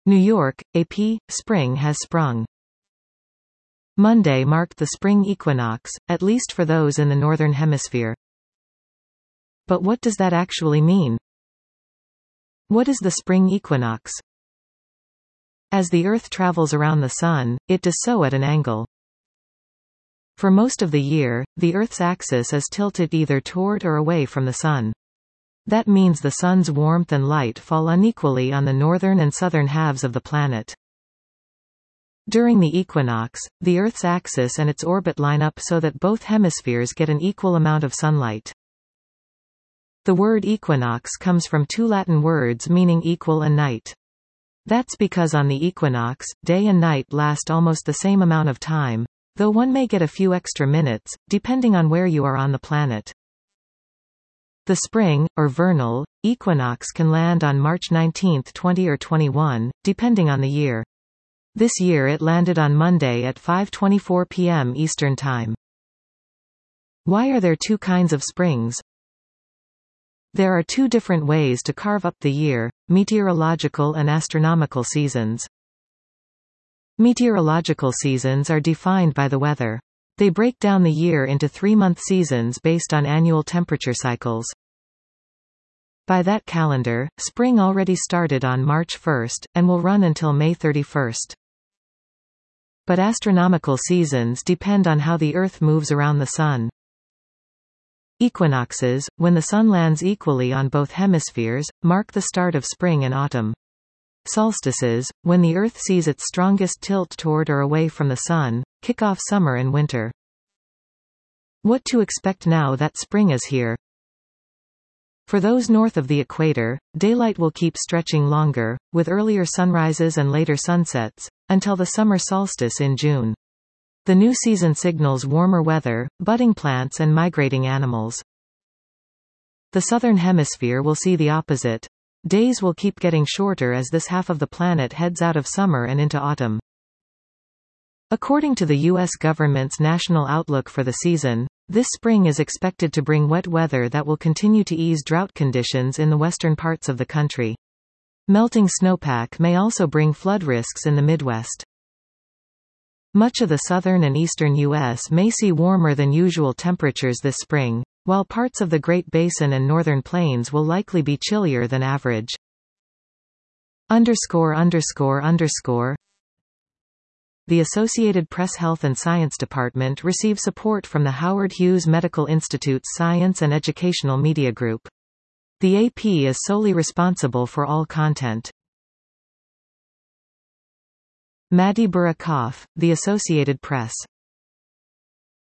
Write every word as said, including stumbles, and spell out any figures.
New York, A P, spring has sprung. Monday marked the spring equinox, at least for those in the Northern Hemisphere. But what does that actually mean? What is the spring equinox? As the Earth travels around the Sun, it does so at an angle. For most of the year, the Earth's axis is tilted either toward or away from the Sun. That means the Sun's warmth and light fall unequally on the northern and southern halves of the planet. During the equinox, the Earth's axis and its orbit line up so that both hemispheres get an equal amount of sunlight. The word equinox comes from two Latin words meaning equal and night. That's because on the equinox, day and night last almost the same amount of time, though one may get a few extra minutes, depending on where you are on the planet. The spring, or vernal, equinox can land on March nineteenth twenty or twenty-one, depending on the year. This year it landed on Monday at five twenty-four p m Eastern Time. Why are there two kinds of springs? There are two different ways to carve up the year: meteorological and astronomical seasons. Meteorological seasons are defined by the weather. They break down the year into three-month seasons based on annual temperature cycles. By that calendar, spring already started on March first, and will run until May thirty-first. But astronomical seasons depend on how the Earth moves around the Sun. Equinoxes, when the Sun lands equally on both hemispheres, mark the start of spring and autumn. Solstices, when the Earth sees its strongest tilt toward or away from the Sun, kick off summer and winter. What to expect now that spring is here? For those north of the equator, daylight will keep stretching longer, with earlier sunrises and later sunsets, until the summer solstice in June. The new season signals warmer weather, budding plants and migrating animals. The southern hemisphere will see the opposite. Days will keep getting shorter as this half of the planet heads out of summer and into autumn. According to the U S government's national outlook for the season, this spring is expected to bring wet weather that will continue to ease drought conditions in the western parts of the country. Melting snowpack may also bring flood risks in the Midwest. Much of the southern and eastern U S may see warmer than usual temperatures this spring, while parts of the Great Basin and northern plains will likely be chillier than average. Underscore underscore underscore The Associated Press Health and Science Department receives support from the Howard Hughes Medical Institute's Science and Educational Media Group. The A P is solely responsible for all content. Madi Burakoff, The Associated Press.